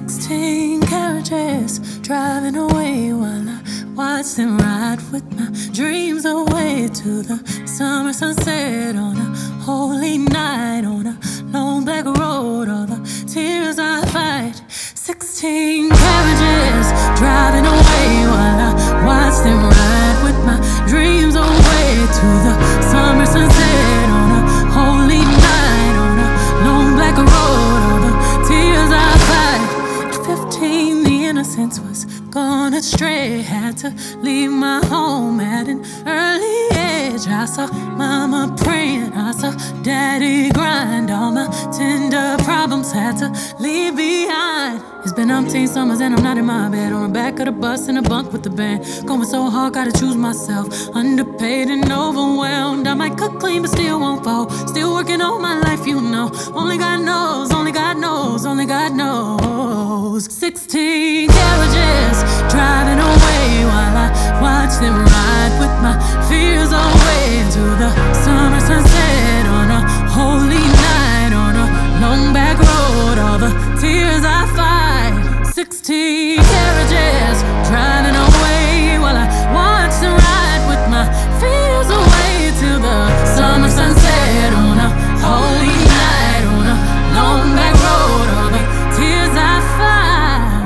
16 carriages driving away while I watch them ride with my dreams away to the summer sunset on a holy night on a long black road. All the tears I fight. 16 carriages driving away while I watch them ride with my dreams away to the summer sunset on a holy night on a long black road. All the tears I fight. At 15, the innocence was gone astray. Had to leave my home at an early age. I saw mama praying, I saw daddy grind. All my tender problems had to leave behind. It's been umpteen summers and I'm not in my bed, on the back of the bus in a bunk with the band. Going so hard, gotta choose myself. Underpaid and overwhelmed. I might cook clean but still won't fall. Still working all my life, you know. Only God knows, only God knows, only God knows. 16 carriages driving away while I watch them ride with my fears away to the summer sunset on a holy night on a long back road. All the tears I fight. 16 carriages driving away while I watch them ride with my fears away to the summer sunset on a holy night on a long back road. All the tears I fight.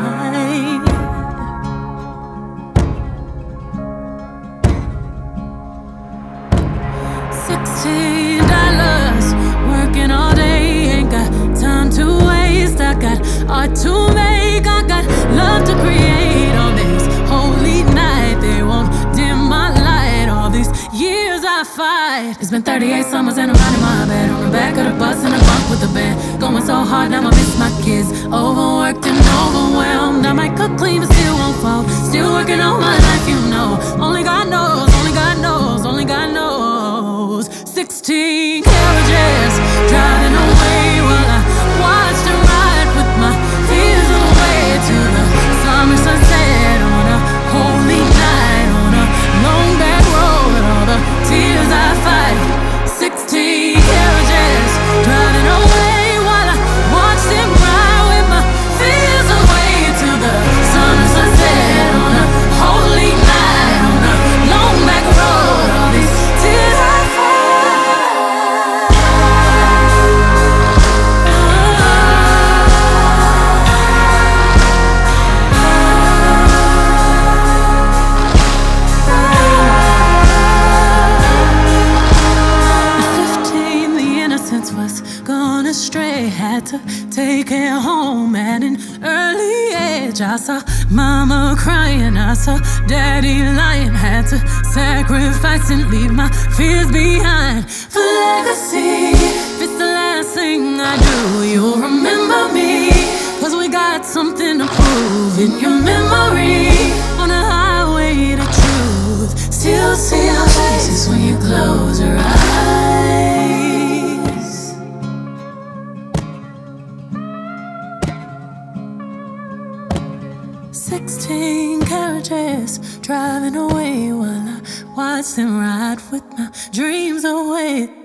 $16 working all day, ain't got time to waste. I got art to make, I got love to create. On this holy night, they won't dim my light. All these years I fight. It's been 38 summers and I'm not in my bed, on the back of the bus in a bunk with the band. Going so hard, now I miss my kids. Overworked and overwhelmed. I might cook clean but still won't fall. Still working all my life, you know. Only God knows, only God knows, only God knows. 16 carriages driving away while I watch them ride with my fears away to the summer sunset on a holy night on a long back road. All the tears I fight. 16 carriages driving away while I watch them ride with my fears away to the summer sunset on a holy night on a long back road. All these tears I fight. Was gone astray, had to take it home at an early age. I saw mama crying, I saw daddy lying. Had to sacrifice and leave my fears behind for legacy. If it's the last thing I do, you'll remember me, 'cause we got something to prove in your memory. On a highway to truth, still see our faces when you close your eyes. 16 carriages driving away while I watch them ride with my dreams away.